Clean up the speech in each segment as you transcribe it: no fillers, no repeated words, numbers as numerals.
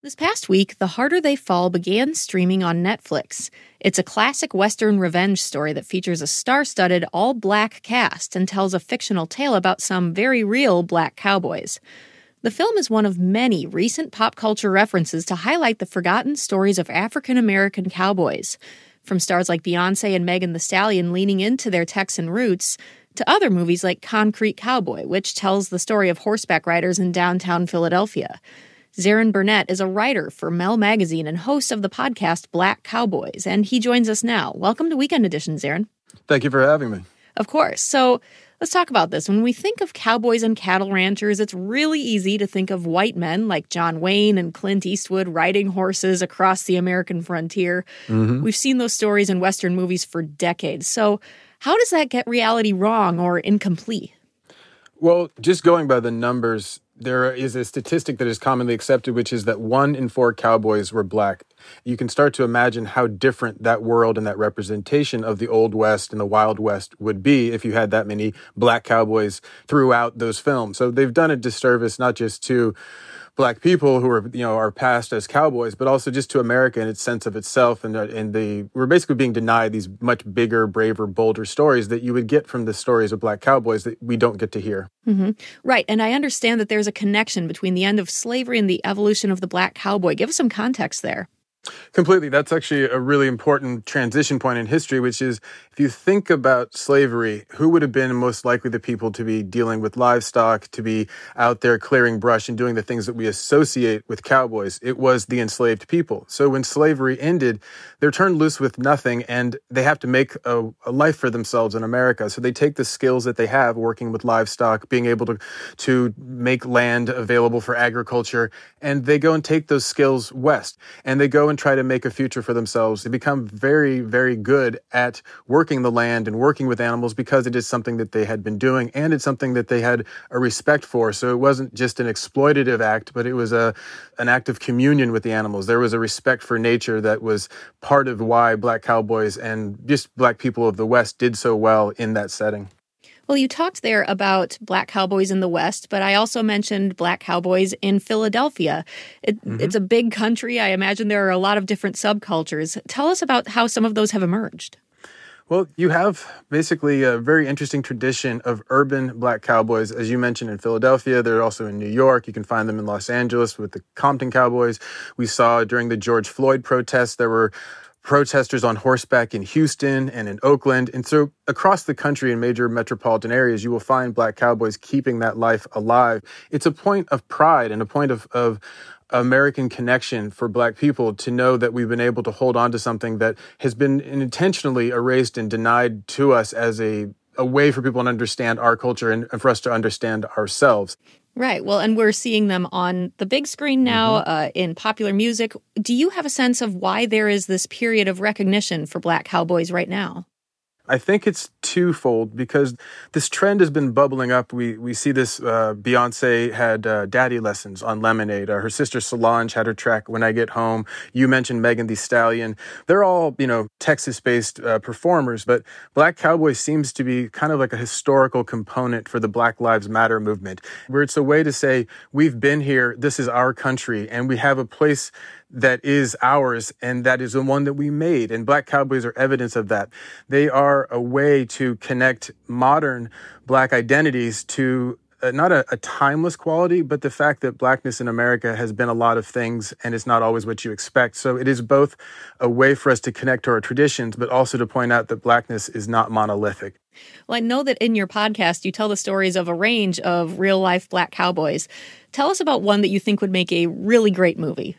This past week, The Harder They Fall began streaming on Netflix. It's a classic Western revenge story that features a star-studded, all-black cast and tells a fictional tale about some very real black cowboys. The film is one of many recent pop culture references to highlight the forgotten stories of African-American cowboys. From stars like Beyoncé and Megan Thee Stallion leaning into their Texan roots, to other movies like Concrete Cowboy, which tells the story of horseback riders in downtown Philadelphia. Zaron Burnett is a writer for Mel Magazine and host of the podcast Black Cowboys, and he joins us now. Welcome to Weekend Edition, Zaron. Thank you for having me. Of course. So let's talk about this. When we think of cowboys and cattle ranchers, it's really easy to think of white men like John Wayne and Clint Eastwood riding horses across the American frontier. We've seen those stories in Western movies for decades. So how does that get reality wrong or incomplete? Well, just going by the numbers, there is a statistic that is commonly accepted, which is that 1 in 4 cowboys were black. You can start to imagine how different that world and that representation of the Old West and the Wild West would be if you had that many black cowboys throughout those films. So they've done a disservice not just to black people who are passed as cowboys, but also just to America in its sense of itself. And we're basically being denied these much bigger, braver, bolder stories that you would get from the stories of black cowboys that we don't get to hear. Right. And I understand that there's a connection between the end of slavery and the evolution of the black cowboy. Give us some context there. Completely. That's actually a really important transition point in history, which is if you think about slavery, who would have been most likely the people to be dealing with livestock, to be out there clearing brush and doing the things that we associate with cowboys? It was the enslaved people. So when slavery ended, they're turned loose with nothing and they have to make a life for themselves in America. So they take the skills that they have working with livestock, being able to make land available for agriculture, and they go and take those skills west and they go and try to make a future for themselves. They become very, very good at working the land and working with animals because it is something that they had been doing and it's something that they had a respect for. So it wasn't just an exploitative act, but it was an act of communion with the animals. There was a respect for nature that was part of why black cowboys and just black people of the West did so well in that setting. Well, you talked there about black cowboys in the West, but I also mentioned black cowboys in Philadelphia. It's a big country. I imagine there are a lot of different subcultures. Tell us about how some of those have emerged. Well, you have basically a very interesting tradition of urban black cowboys. As you mentioned, in Philadelphia, they're also in New York. You can find them in Los Angeles with the Compton Cowboys. We saw during the George Floyd protests, there were protesters on horseback in Houston and in Oakland. And so across the country in major metropolitan areas, you will find black cowboys keeping that life alive. It's a point of pride and a point of American connection for black people to know that we've been able to hold on to something that has been intentionally erased and denied to us as a way for people to understand our culture and for us to understand ourselves. Right. Well, and we're seeing them on the big screen now in popular music. Do you have a sense of why there is this period of recognition for black cowboys right now? I think it's twofold because this trend has been bubbling up. We see this. Beyoncé had daddy lessons on Lemonade. Her sister Solange had her track When I Get Home. You mentioned Megan Thee Stallion. They're all, Texas-based performers, but Black Cowboy seems to be kind of like a historical component for the Black Lives Matter movement, where it's a way to say, we've been here, this is our country, and we have a place that is ours, and that is the one that we made. And Black Cowboys are evidence of that. They are a way to connect modern Black identities to not a timeless quality, but the fact that Blackness in America has been a lot of things, and it's not always what you expect. So it is both a way for us to connect to our traditions, but also to point out that Blackness is not monolithic. Well, I know that in your podcast, you tell the stories of a range of real-life Black cowboys. Tell us about one that you think would make a really great movie.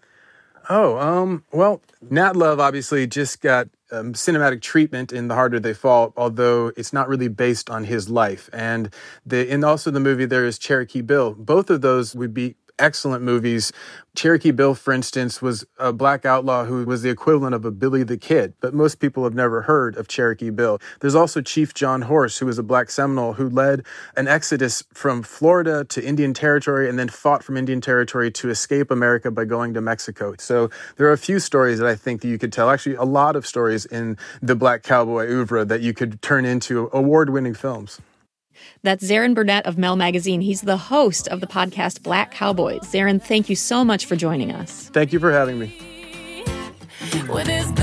Well, Nat Love obviously just got cinematic treatment in The Harder They Fall, although it's not really based on his life. And also the movie there is Cherokee Bill. Both of those would be excellent movies. Cherokee Bill, for instance, was a black outlaw who was the equivalent of a Billy the Kid, but most people have never heard of Cherokee Bill. There's also Chief John Horse, who was a black Seminole who led an exodus from Florida to Indian Territory and then fought from Indian Territory to escape America by going to Mexico. So there are a few stories that I think that you could tell, actually a lot of stories in the Black Cowboy oeuvre that you could turn into award-winning films. That's Zaron Burnett of Mel Magazine. He's the host of the podcast Black Cowboys. Zaron, thank you so much for joining us. Thank you for having me. With his